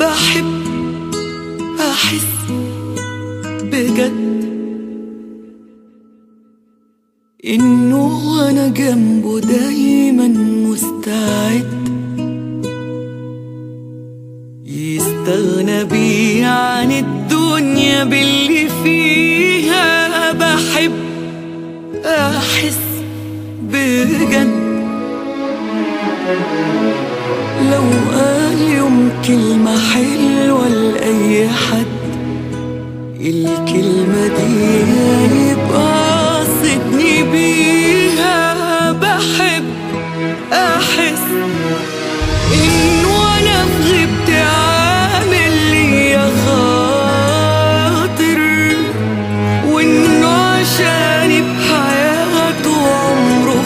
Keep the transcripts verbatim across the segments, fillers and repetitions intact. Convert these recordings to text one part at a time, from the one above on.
بحب أحس بجد إنه أنا جنبه دايما مستعد يستغنى بي عن الدنيا باللي فيها. بحب أحس بجد لو قال يوم كلمة حلوة لأي حد الكلمة دي يبقى قصدني بيها. بحب أحس إنه أنا في غيبتي عامل ليا خاطر وإنه عشاني بحياته عمره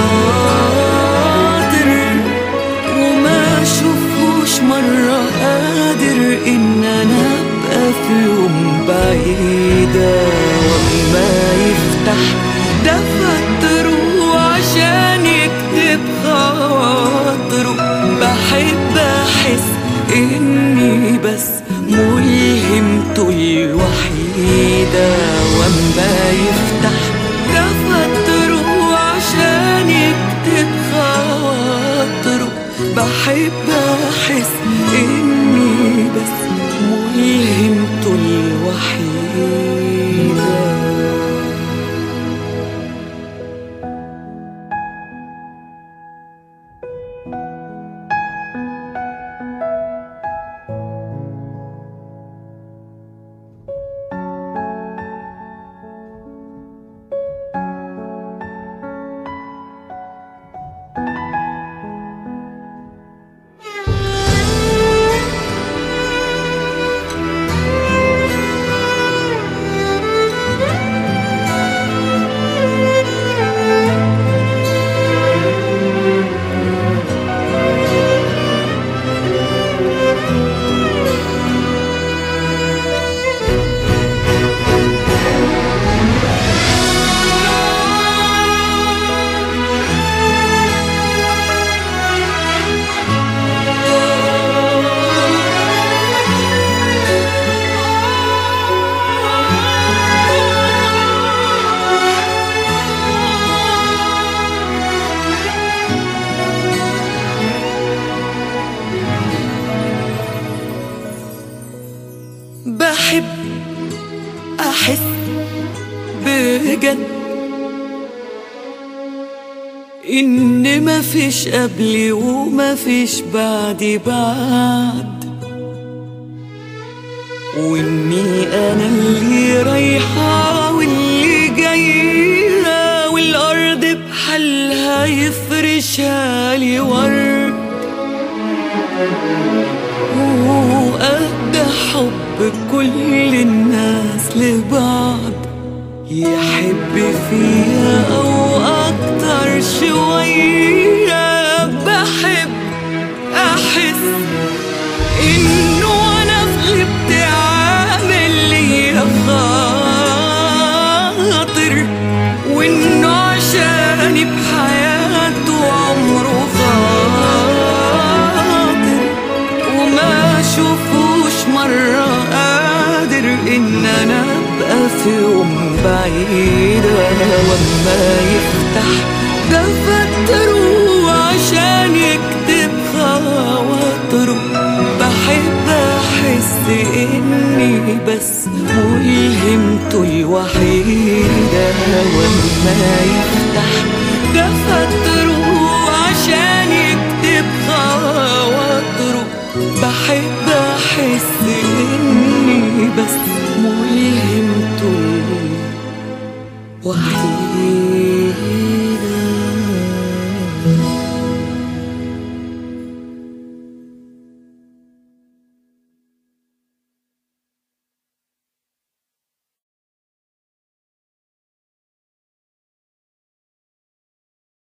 خاطر وما أشوفهوش مرة قادر إن أنا أبقى في يوم بعيدة وما يفتح دفتره عشان يكتب خاطره. بحب أحس إني بس ملهمته الوحيدة وما يفتح دفتره عشان يكتب خاطره. بحب أحس إني بس ملهمته الوحيدة. بحب أحس بجد إن مفيش قبلي ومفيش بعدي بعد وإني أنا اللي رايحة واللي جاية والأرض بحالها يفرشها لي ورد وقد حب كل الناس لبعض يحب فيها أو أكتر شوية. بحب أحس إنه أنا في غيبتي عامل ليا خاطر وإنه عشاني بحياته عمره خاطر وما أشوفوش مرة قادر إن أنا أبقى في يوم بعيدة وما يفتح دفتره عشان يكتب خواطره. بحب أحس إني بس ملهمته الوحيدة وما يفتح دفتره عشان يكتب خواطره. بحب